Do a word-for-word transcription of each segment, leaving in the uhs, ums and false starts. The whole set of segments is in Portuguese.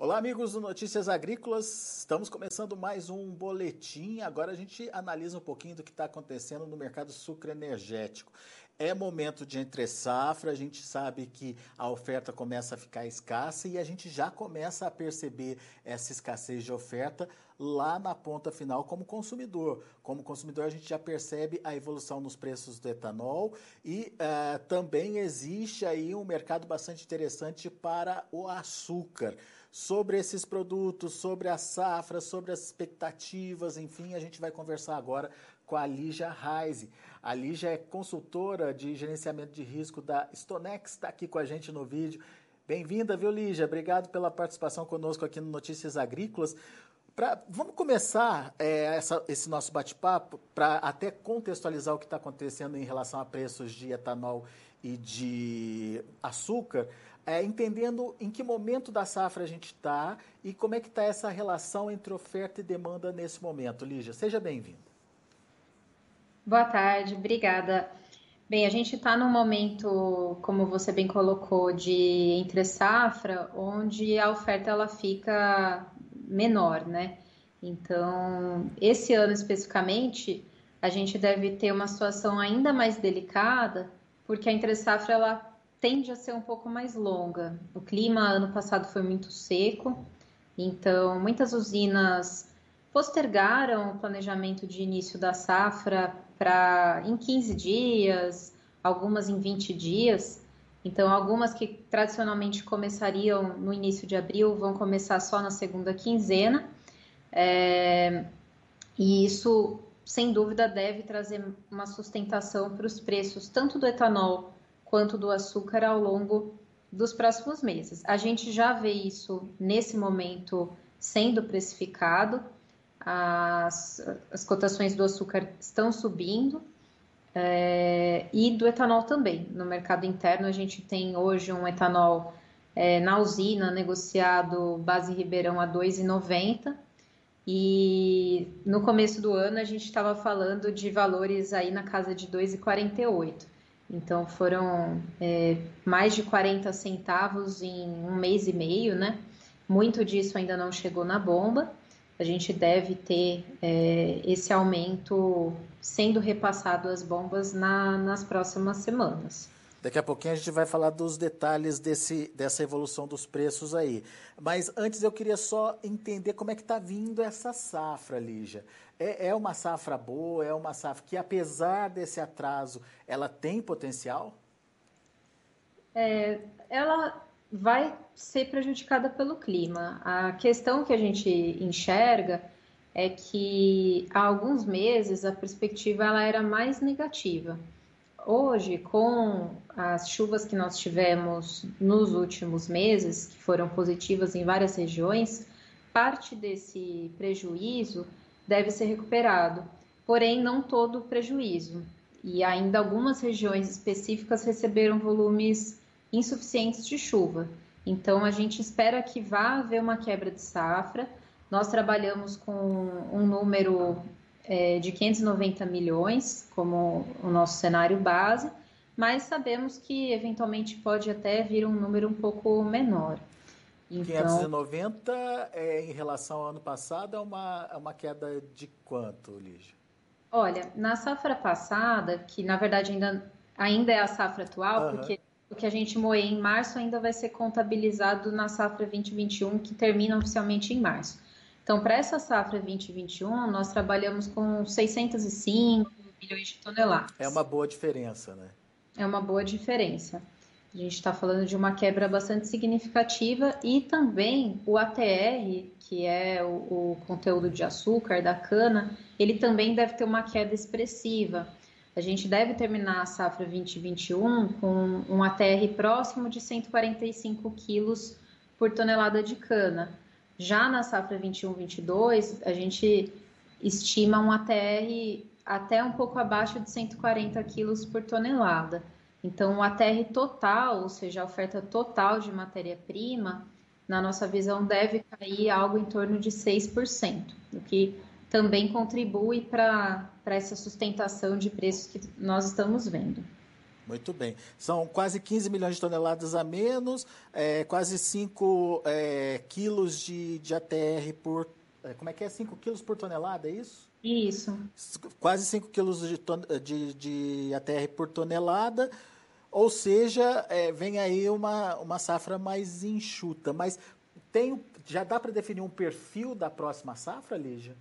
Olá, amigos do Notícias Agrícolas. Estamos começando mais um boletim. Agora a gente analisa um pouquinho do que está acontecendo no mercado sucroenergético. É momento de entre safra, a gente sabe que a oferta começa a ficar escassa e a gente já começa a perceber essa escassez de oferta lá na ponta final como consumidor. Como consumidor, a gente já percebe a evolução nos preços do etanol e uh, também existe aí um mercado bastante interessante para o açúcar. Sobre esses produtos, sobre a safra, sobre as expectativas, enfim, a gente vai conversar agora com a Lígia Reise. A Lígia é consultora de gerenciamento de risco da Stonex, está aqui com a gente no vídeo. Bem-vinda, viu, Lígia? Obrigado pela participação conosco aqui no Notícias Agrícolas. Pra, vamos começar é, essa, esse nosso bate-papo para até contextualizar o que está acontecendo em relação a preços de etanol e de açúcar, é, entendendo em que momento da safra a gente está e como é que está essa relação entre oferta e demanda nesse momento. Lígia, seja bem-vinda. Boa tarde, obrigada. Bem, a gente está num momento, como você bem colocou, de entre safra, onde a oferta ela fica menor, né? Então, esse ano especificamente, a gente deve ter uma situação ainda mais delicada, porque a entre safra ela tende a ser um pouco mais longa. O clima ano passado foi muito seco, então muitas usinas postergaram o planejamento de início da safra para em quinze dias, algumas em vinte dias. Então, algumas que tradicionalmente começariam no início de abril vão começar só na segunda quinzena. É, e isso, sem dúvida, deve trazer uma sustentação para os preços, tanto do etanol quanto do açúcar, ao longo dos próximos meses. A gente já vê isso nesse momento sendo precificado. As, as cotações do açúcar estão subindo é, e do etanol também. No mercado interno, a gente tem hoje um etanol é, na usina negociado base Ribeirão a dois reais e noventa centavos e no começo do ano a gente estava falando de valores aí na casa de dois reais e quarenta e oito centavos. Então foram é, mais de quarenta centavos em um mês e meio, né? Muito disso ainda não chegou na bomba. A gente deve ter é, esse aumento sendo repassado às bombas na, nas próximas semanas. Daqui a pouquinho a gente vai falar dos detalhes desse, dessa evolução dos preços aí. Mas antes eu queria só entender como é que está vindo essa safra, Lígia. É, é uma safra boa, é uma safra que, apesar desse atraso, ela tem potencial? É, ela vai ser prejudicada pelo clima. A questão que a gente enxerga é que há alguns meses a perspectiva ela era mais negativa. Hoje, com as chuvas que nós tivemos nos últimos meses, que foram positivas em várias regiões, parte desse prejuízo deve ser recuperado, porém não todo o prejuízo. E ainda algumas regiões específicas receberam volumes insuficientes de chuva. Então, a gente espera que vá haver uma quebra de safra. Nós trabalhamos com um número é, de quinhentos e noventa milhões como o nosso cenário base, mas sabemos que eventualmente pode até vir um número um pouco menor. Então, quinhentos e noventa é, em relação ao ano passado é uma, é uma queda de quanto, Lígia? Olha, na safra passada, que na verdade ainda, ainda é a safra atual, uhum. Porque o que a gente moer em março ainda vai ser contabilizado na safra vinte e vinte e um, que termina oficialmente em março. Então, para essa safra vinte e vinte e um, nós trabalhamos com seiscentos e cinco milhões de toneladas. É uma boa diferença, né? É uma boa diferença. A gente está falando de uma quebra bastante significativa e também o A T R, que é o, o conteúdo de açúcar da cana, ele também deve ter uma queda expressiva. A gente deve terminar a safra vinte e vinte e um com um A T R próximo de cento e quarenta e cinco quilos por tonelada de cana. Já na safra vinte e um vinte e dois, a gente estima um A T R até um pouco abaixo de cento e quarenta quilos por tonelada. Então, o A T R total, ou seja, a oferta total de matéria-prima, na nossa visão, deve cair algo em torno de seis por cento, o que também contribui para essa sustentação de preços que nós estamos vendo. Muito bem. São quase quinze milhões de toneladas a menos, é, quase cinco é, quilos de, de A T R por... É, como é que é? cinco quilos por tonelada, é isso? Isso. Quase cinco quilos de, ton, de, de A T R por tonelada, ou seja, é, vem aí uma, uma safra mais enxuta. Mas tem, já dá para definir um perfil da próxima safra, Lígia?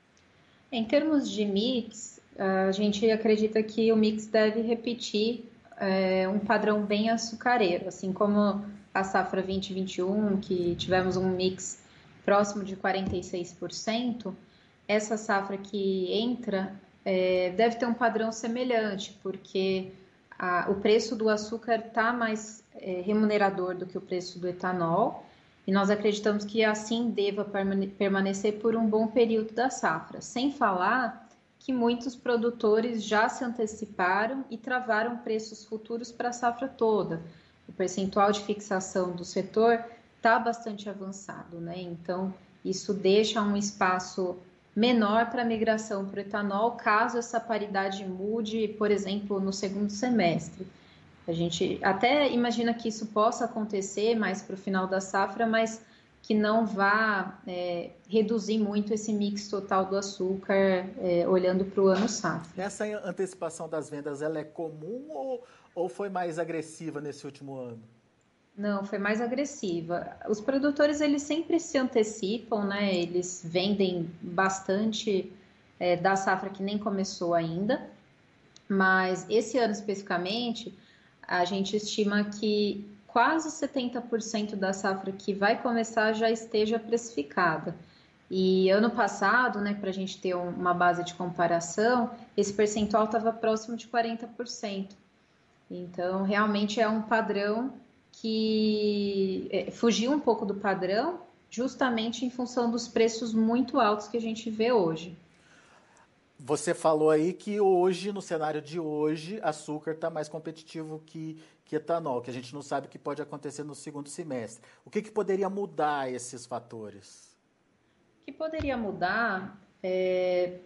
Em termos de mix, a gente acredita que o mix deve repetir é, um padrão bem açucareiro, assim como a safra vinte e vinte e um, que tivemos um mix próximo de quarenta e seis por cento, essa safra que entra é, deve ter um padrão semelhante, porque a, o preço do açúcar está mais é, remunerador do que o preço do etanol, e nós acreditamos que assim deva permanecer por um bom período da safra, sem falar que muitos produtores já se anteciparam e travaram preços futuros para a safra toda. O percentual de fixação do setor está bastante avançado, né? Então, isso deixa um espaço menor para a migração para o etanol, caso essa paridade mude, por exemplo, no segundo semestre. A gente até imagina que isso possa acontecer mais para o final da safra, mas que não vá é, reduzir muito esse mix total do açúcar, é, olhando para o ano safra. Essa antecipação das vendas, ela é comum ou, ou foi mais agressiva nesse último ano? Não, foi mais agressiva. Os produtores, eles sempre se antecipam, né? Eles vendem bastante é, da safra que nem começou ainda, mas esse ano especificamente, a gente estima que quase setenta por cento da safra que vai começar já esteja precificada. E ano passado, né, para a gente ter uma base de comparação, esse percentual estava próximo de quarenta por cento. Então, realmente é um padrão que é, fugiu um pouco do padrão, justamente em função dos preços muito altos que a gente vê hoje. Você falou aí que hoje, no cenário de hoje, açúcar está mais competitivo que, que etanol, que a gente não sabe o que pode acontecer no segundo semestre. O que, que poderia mudar esses fatores? O que poderia mudar, é,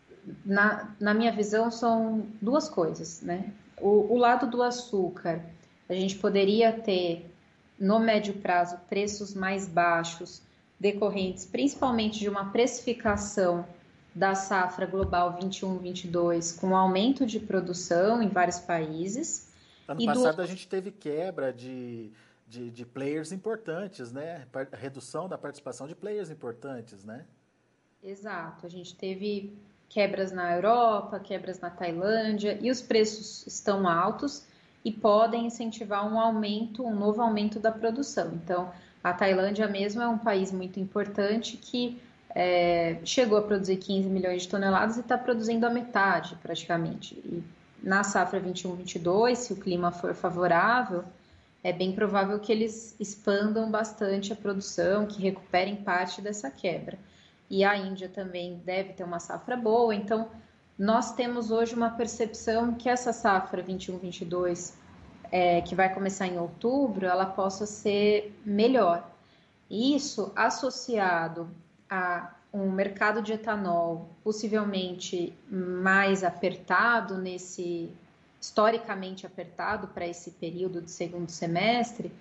na, na minha visão, são duas coisas, né? O, o lado do açúcar, a gente poderia ter, no médio prazo, preços mais baixos, decorrentes principalmente de uma precificação da safra global vinte e um vinte e dois, com aumento de produção em vários países. Ano E do passado a gente teve quebra de, de, de players importantes, né? Redução da participação de players importantes, né? Exato, a gente teve quebras na Europa, quebras na Tailândia, e os preços estão altos e podem incentivar um aumento, um novo aumento da produção. Então, a Tailândia mesmo é um país muito importante que é, chegou a produzir quinze milhões de toneladas e está produzindo a metade, praticamente. E na safra vinte e um vinte e dois, se o clima for favorável, é bem provável que eles expandam bastante a produção, que recuperem parte dessa quebra. E a Índia também deve ter uma safra boa, então nós temos hoje uma percepção que essa safra vinte e um vinte e dois, é, que vai começar em outubro, ela possa ser melhor. Isso associado a um mercado de etanol possivelmente mais apertado, nesse historicamente apertado para esse período de segundo semestre,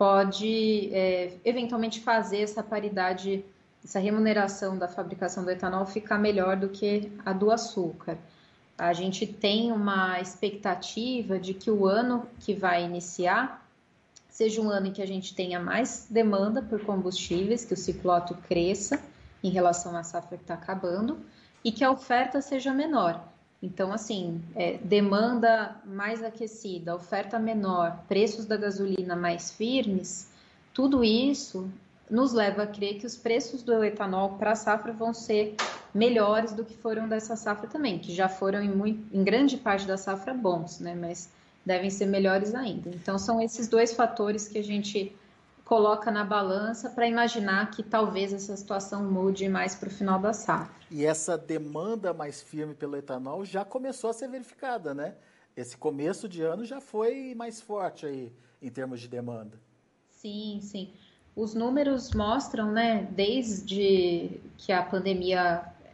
pode é, eventualmente fazer essa paridade, essa remuneração da fabricação do etanol ficar melhor do que a do açúcar. A gente tem uma expectativa de que o ano que vai iniciar seja um ano em que a gente tenha mais demanda por combustíveis, que o cicloto cresça em relação à safra que está acabando e que a oferta seja menor. Então, assim, é, demanda mais aquecida, oferta menor, preços da gasolina mais firmes, tudo isso nos leva a crer que os preços do etanol para a safra vão ser melhores do que foram dessa safra também, que já foram em, muito, em grande parte da safra bons, né? Mas devem ser melhores ainda. Então, são esses dois fatores que a gente coloca na balança para imaginar que talvez essa situação mude mais para o final da safra. E essa demanda mais firme pelo etanol já começou a ser verificada, né? Esse começo de ano já foi mais forte aí em termos de demanda. Sim, sim. Os números mostram, né, desde que a pandemia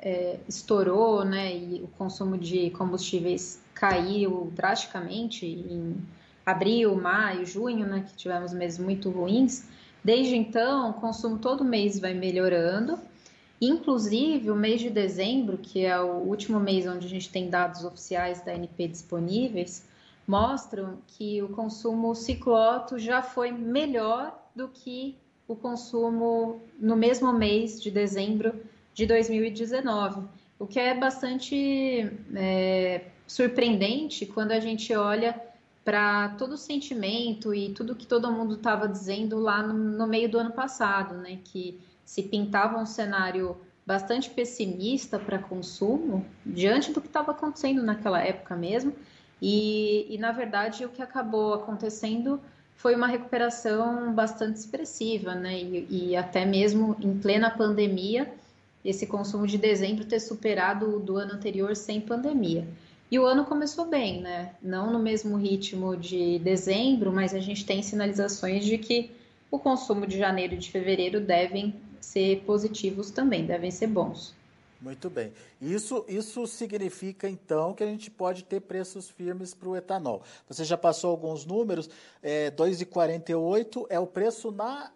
é, estourou, né, e o consumo de combustíveis caiu drasticamente em abril, maio, junho, né, que tivemos meses muito ruins. Desde então, o consumo todo mês vai melhorando. Inclusive, o mês de dezembro, que é o último mês onde a gente tem dados oficiais da A N P disponíveis, mostram que o consumo ciclo-Otto já foi melhor do que o consumo no mesmo mês de dezembro de dois mil e dezenove, o que é bastante é, surpreendente quando a gente olha para todo o sentimento e tudo que todo mundo estava dizendo lá no, no meio do ano passado, né? Que se pintava um cenário bastante pessimista para consumo, diante do que estava acontecendo naquela época mesmo, e, e, na verdade, o que acabou acontecendo foi uma recuperação bastante expressiva, né? E, e até mesmo em plena pandemia, esse consumo de dezembro ter superado o do ano anterior sem pandemia. E o ano começou bem, né? Não no mesmo ritmo de dezembro, mas a gente tem sinalizações de que o consumo de janeiro e de fevereiro devem ser positivos também, devem ser bons. Muito bem. Isso, isso significa, então, que a gente pode ter preços firmes para o etanol. Você já passou alguns números, é, dois reais e quarenta e oito centavos é o preço na,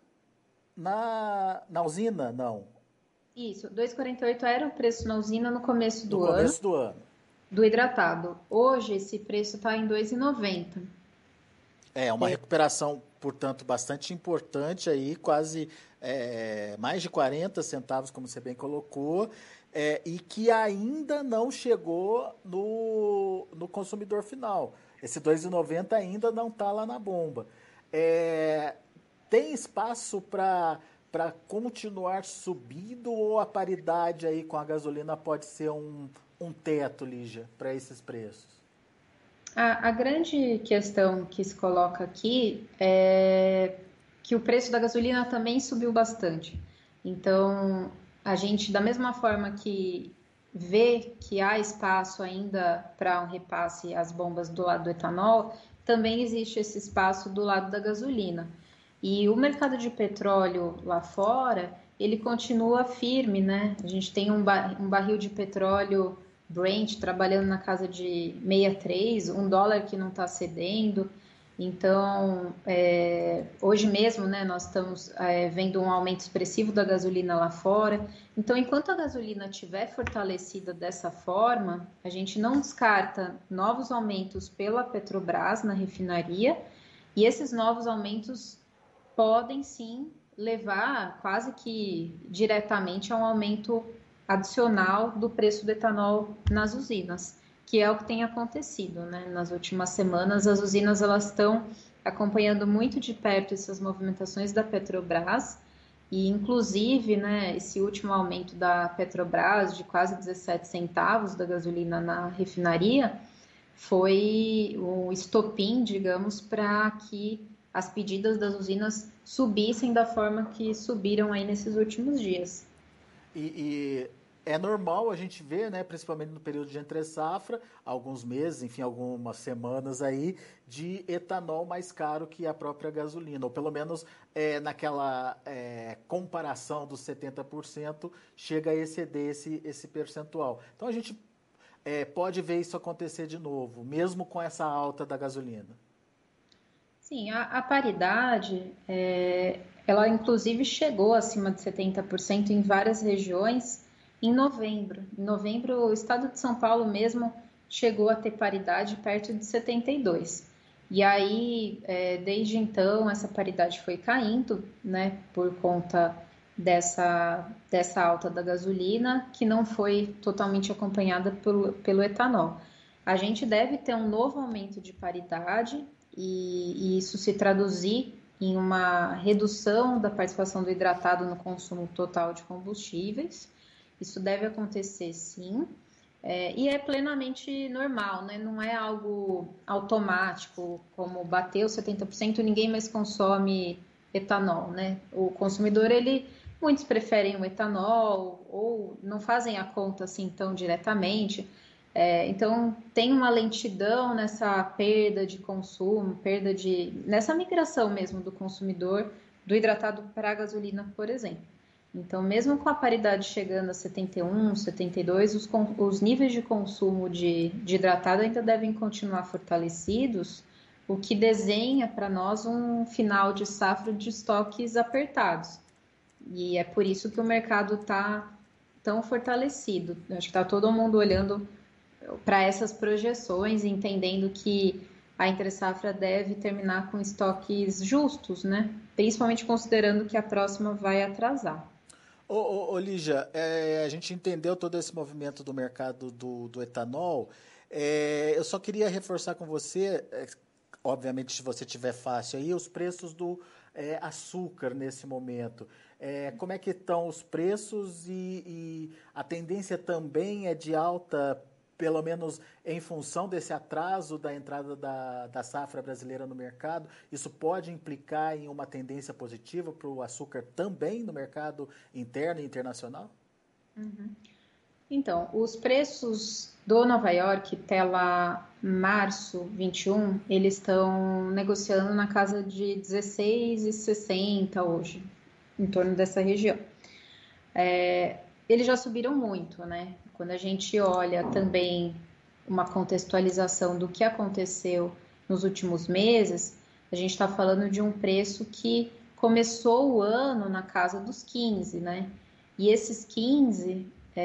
na, na usina? Não. Isso, dois reais e quarenta e oito centavos era o preço na usina no começo No do ano, começo do ano. do hidratado. Hoje, esse preço está em dois reais e noventa centavos. É, uma recuperação, portanto, bastante importante aí, quase é, mais de quarenta centavos, como você bem colocou, é, e que ainda não chegou no, no consumidor final. Esse dois reais e noventa centavos ainda não está lá na bomba. É, tem espaço para para continuar subindo ou a paridade aí com a gasolina pode ser um, um teto, Lígia, para esses preços? A, a grande questão que se coloca aqui é que o preço da gasolina também subiu bastante. Então, a gente, da mesma forma que vê que há espaço ainda para um repasse às bombas do lado do etanol, também existe esse espaço do lado da gasolina. E o mercado de petróleo lá fora, ele continua firme, né? A gente tem um, bar, um barril de petróleo Brent trabalhando na casa de sessenta e três, um dólar que não está cedendo. Então, é, hoje mesmo, né, nós estamos é, vendo um aumento expressivo da gasolina lá fora. Então, enquanto a gasolina estiver fortalecida dessa forma, a gente não descarta novos aumentos pela Petrobras na refinaria, e esses novos aumentos podem sim levar quase que diretamente a um aumento adicional do preço do etanol nas usinas, que é o que tem acontecido, né? Nas últimas semanas, as usinas elas estão acompanhando muito de perto essas movimentações da Petrobras e, inclusive, né, esse último aumento da Petrobras de quase dezessete centavos da gasolina na refinaria foi o estopim, digamos, para que as pedidas das usinas subissem da forma que subiram aí nesses últimos dias. E, e é normal a gente ver, né, principalmente no período de entre-safra, alguns meses, enfim, algumas semanas aí, de etanol mais caro que a própria gasolina, ou pelo menos é, naquela é, comparação dos setenta por cento, chega a exceder esse, esse percentual. Então a gente é, pode ver isso acontecer de novo, mesmo com essa alta da gasolina. Sim, a, a paridade, é, ela inclusive chegou acima de setenta por cento em várias regiões em novembro. Em novembro, o estado de São Paulo mesmo chegou a ter paridade perto de setenta e dois por cento. E aí, é, desde então, essa paridade foi caindo, né, por conta dessa, dessa alta da gasolina, que não foi totalmente acompanhada pelo, pelo etanol. A gente deve ter um novo aumento de paridade e, e isso se traduzir em uma redução da participação do hidratado no consumo total de combustíveis. Isso deve acontecer sim, é, e é plenamente normal, né? Não é algo automático, como bateu setenta por cento, ninguém mais consome etanol, né? O consumidor, ele, muitos preferem o etanol ou não fazem a conta assim tão diretamente. É, então, tem uma lentidão nessa perda de consumo, perda de, nessa migração mesmo do consumidor do hidratado para a gasolina, por exemplo. Então, mesmo com a paridade chegando a setenta e um, setenta e dois, os, os níveis de consumo de, de hidratado ainda devem continuar fortalecidos, o que desenha para nós um final de safra de estoques apertados. E é por isso que o mercado está tão fortalecido. Acho que está todo mundo olhando para essas projeções, entendendo que a entre-safra deve terminar com estoques justos, né? Principalmente considerando que a próxima vai atrasar. Ô, ô, ô Lígia, é, a gente entendeu todo esse movimento do mercado do, do etanol. É, eu só queria reforçar com você, é, obviamente, se você tiver fácil aí, os preços do é, açúcar nesse momento. É, como é que estão os preços e, e a tendência também é de alta, pelo menos em função desse atraso da entrada da, da safra brasileira no mercado? Isso pode implicar em uma tendência positiva para o açúcar também no mercado interno e internacional? Uhum. Então, os preços do Nova York, até lá março vinte e um, eles estão negociando na casa de dezesseis e sessenta hoje, em torno dessa região. É, eles já subiram muito, né? Quando a gente olha também uma contextualização do que aconteceu nos últimos meses, a gente está falando de um preço que começou o ano na casa dos quinze, né? E esses quinze,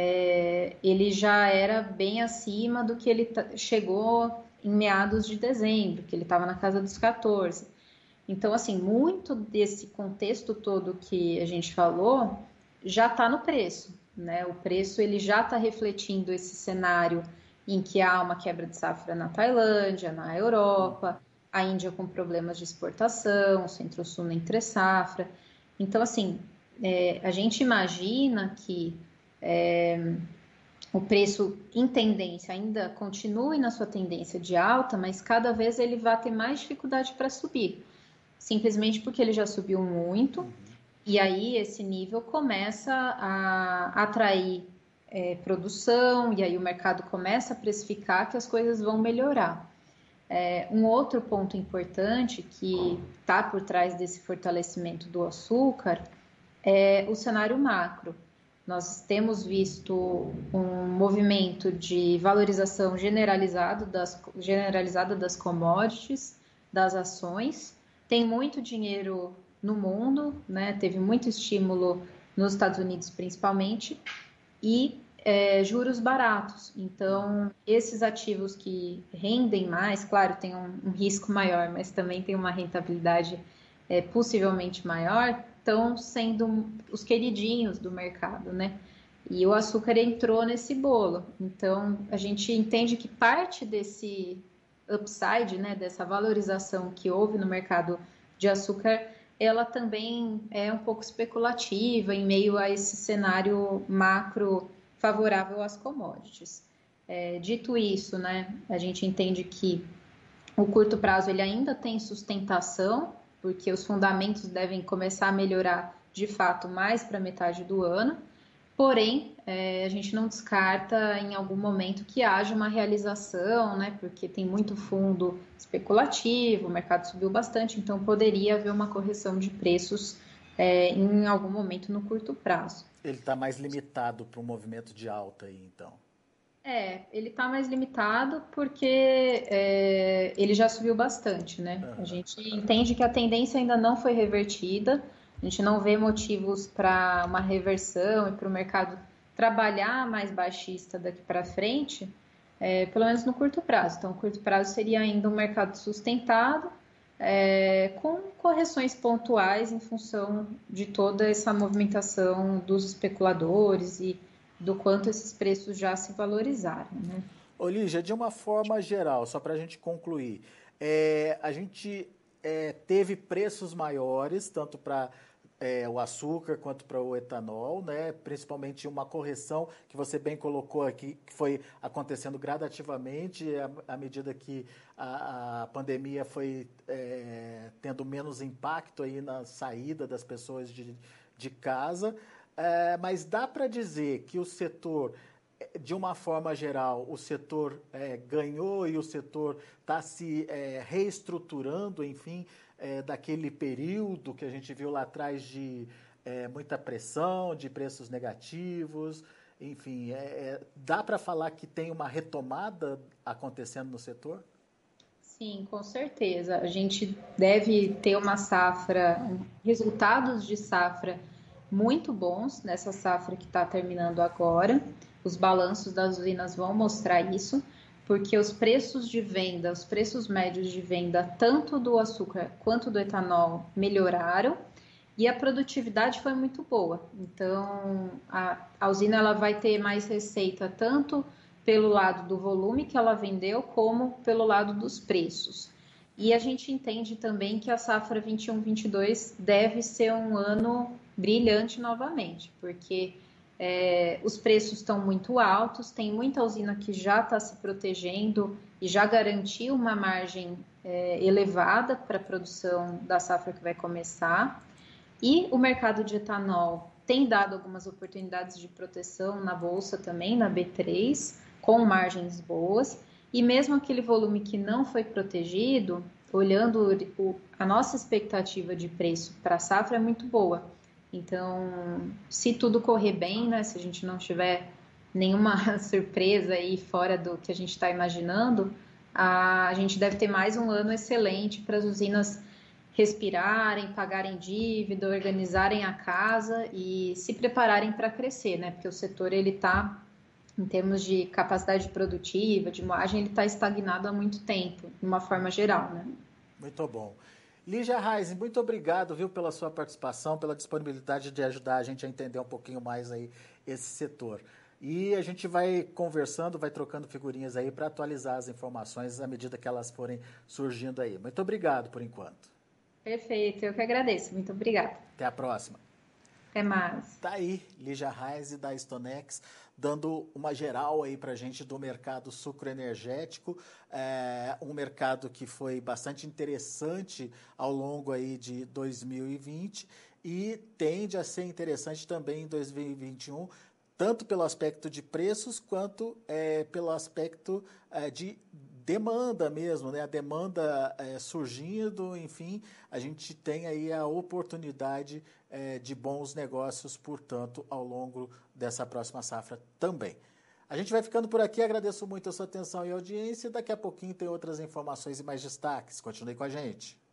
é, ele já era bem acima do que ele chegou em meados de dezembro, que ele estava na casa dos quatorze. Então, assim, muito desse contexto todo que a gente falou já está no preço, né? O preço ele já está refletindo esse cenário em que há uma quebra de safra na Tailândia, na Europa, a Índia com problemas de exportação, o Centro-Sul na entre-safra. Então, assim, é, a gente imagina que é, o preço em tendência ainda continue na sua tendência de alta, mas cada vez ele vai ter mais dificuldade para subir, simplesmente porque ele já subiu muito. E aí esse nível começa a atrair é, produção, e aí o mercado começa a precificar que as coisas vão melhorar. É, um outro ponto importante que está por trás desse fortalecimento do açúcar é o cenário macro. Nós temos visto um movimento de valorização generalizado das, generalizada das commodities, das ações. Tem muito dinheiro no mundo, né? Teve muito estímulo nos Estados Unidos principalmente, e é, juros baratos. Então, esses ativos que rendem mais, claro, tem um, um risco maior, mas também tem uma rentabilidade é, possivelmente maior, estão sendo os queridinhos do mercado, né? E o açúcar entrou nesse bolo. Então, a gente entende que parte desse upside, né, dessa valorização que houve no mercado de açúcar, ela também é um pouco especulativa em meio a esse cenário macro favorável às commodities. É, dito isso, né, a gente entende que o curto prazo ele ainda tem sustentação, porque os fundamentos devem começar a melhorar de fato mais para metade do ano. Porém, é, a gente não descarta em algum momento que haja uma realização, né? Porque tem muito fundo especulativo, o mercado subiu bastante, então poderia haver uma correção de preços é, em algum momento no curto prazo. Ele está mais limitado para um movimento de alta aí, então. É, ele está mais limitado porque é, ele já subiu bastante, né? A gente entende que a tendência ainda não foi revertida, a gente não vê motivos para uma reversão e para o mercado trabalhar mais baixista daqui para frente, é, pelo menos no curto prazo. Então, o curto prazo seria ainda um mercado sustentado, é, com correções pontuais em função de toda essa movimentação dos especuladores e do quanto esses preços já se valorizaram, né? Ô, Lígia, de uma forma geral, só para a gente concluir, é, a gente é, teve preços maiores, tanto para é, o açúcar quanto para o etanol, né? Principalmente uma correção que você bem colocou aqui, que foi acontecendo gradativamente à, à medida que a, a pandemia foi é, tendo menos impacto aí na saída das pessoas de, de casa. É, mas dá para dizer que o setor, de uma forma geral, o setor é, ganhou e o setor está se é, reestruturando, enfim, é, daquele período que a gente viu lá atrás de é, muita pressão de preços negativos, enfim, é, é, dá para falar que tem uma retomada acontecendo no setor? Sim, com certeza. A gente deve ter uma safra, resultados de safra muito bons nessa safra que está terminando agora. Os balanços das usinas vão mostrar isso, porque os preços de venda, os preços médios de venda, tanto do açúcar quanto do etanol, melhoraram e a produtividade foi muito boa. Então, a, a usina ela vai ter mais receita tanto pelo lado do volume que ela vendeu, como pelo lado dos preços. E a gente entende também que a safra vinte e um, vinte e dois deve ser um ano brilhante novamente, porque é, os preços estão muito altos, tem muita usina que já está se protegendo e já garantiu uma margem é, elevada para a produção da safra que vai começar. E o mercado de etanol tem dado algumas oportunidades de proteção na bolsa também, na B três, com margens boas, e mesmo aquele volume que não foi protegido, olhando o, a nossa expectativa de preço para a safra é muito boa. Então, se tudo correr bem, né, se a gente não tiver nenhuma surpresa aí fora do que a gente está imaginando, a, a gente deve ter mais um ano excelente para as usinas respirarem, pagarem dívida, organizarem a casa e se prepararem para crescer, né? Porque o setor ele está, em termos de capacidade produtiva, de margem, ele está estagnado há muito tempo, de uma forma geral, né? Muito bom. Lígia Reis, muito obrigado, viu, pela sua participação, pela disponibilidade de ajudar a gente a entender um pouquinho mais aí esse setor. E a gente vai conversando, vai trocando figurinhas aí para atualizar as informações à medida que elas forem surgindo aí. Muito obrigado por enquanto. Perfeito, eu que agradeço. Muito obrigada. Até a próxima. Até mais. Tá aí, Lígia Reis da Stonex, dando uma geral aí pra gente do mercado sucroenergético, é, um mercado que foi bastante interessante ao longo aí de dois mil e vinte e tende a ser interessante também em dois mil e vinte e um, tanto pelo aspecto de preços quanto é, pelo aspecto é, de demanda mesmo, né? A demanda é, surgindo, enfim, a gente tem aí a oportunidade é, de bons negócios, portanto, ao longo dessa próxima safra também. A gente vai ficando por aqui, agradeço muito a sua atenção e audiência, daqui a pouquinho tem outras informações e mais destaques. Continue com a gente.